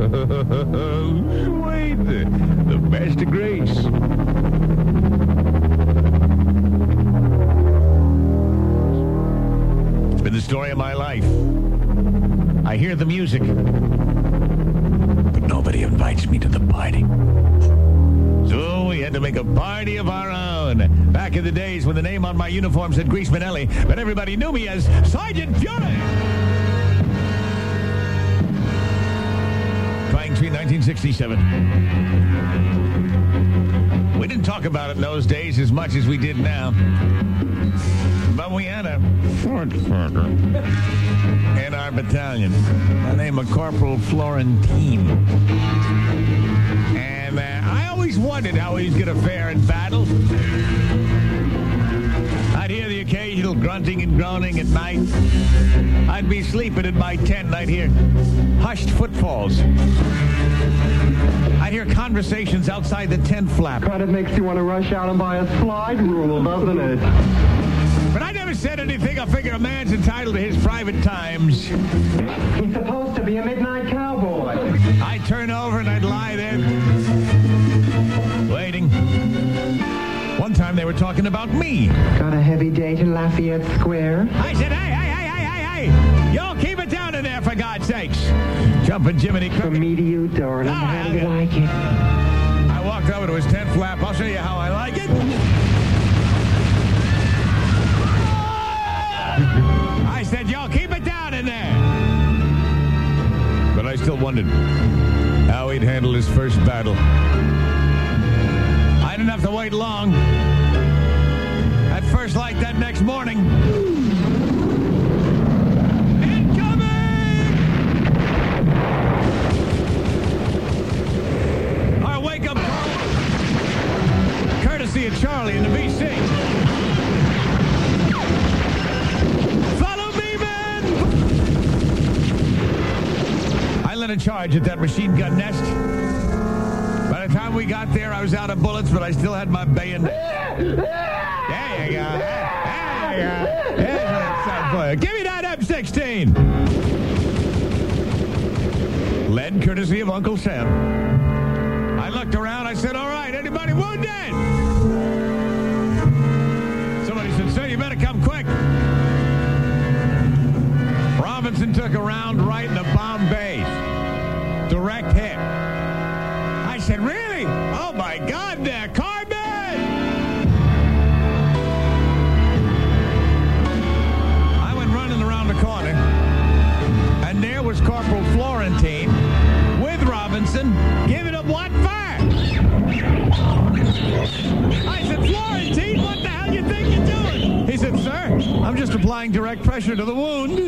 Sweet. The best of Grease. It's been the story of my life. I hear the music, but nobody invites me to the party. So we had to make a party of our own. Back in the days when the name on my uniform said Grease Manelli, but everybody knew me as Sergeant Fury. Pine Tree, 1967. We didn't talk about it in those days as much as we did now. But we had a Ford Farmer in our battalion. The name of Corporal Florentine. And I always wondered how he was going to fare in battle. I'd hear the occasional grunting and groaning at night. I'd be sleeping in my tent and I'd hear hushed footfalls. I'd hear conversations outside the tent flap. Kind of makes you want to rush out and buy a slide rule, doesn't it? But I never said anything. I figure a man's entitled to his private times. He's supposed to be a midnight cowboy. I'd turn over and I'd lie there, waiting. One time they were talking about me. Got a heavy date in Lafayette Square? I said, hey, y'all keep it down in there, for God's sakes. Jumping Jiminy Cricket. From me to you, darling. How do you like it? I walked over to his tent flap. I'll show you how I like it. I said, y'all keep it down in there. But I still wondered how he'd handle his first battle. I didn't have to wait long. At first light that next morning. Incoming! Our wake-up call, courtesy of Charlie in the BC. Follow me, men! I led a charge at that machine gun nest. By the time we got there, I was out of bullets, but I still had my bayonet. There you go. There you go. Give me that M16. Led courtesy of Uncle Sam. I looked around. I said, all right, anybody wounded? Somebody said, sir, you better come quick. Robinson took a round right in the bomb base. Direct hit. I said, really? Oh, my God, they're carbon! I went running around the corner, and there was Corporal Florentine with Robinson giving him what fire? I said, Florentine, what the hell you think you're doing? He said, sir, I'm just applying direct pressure to the wound.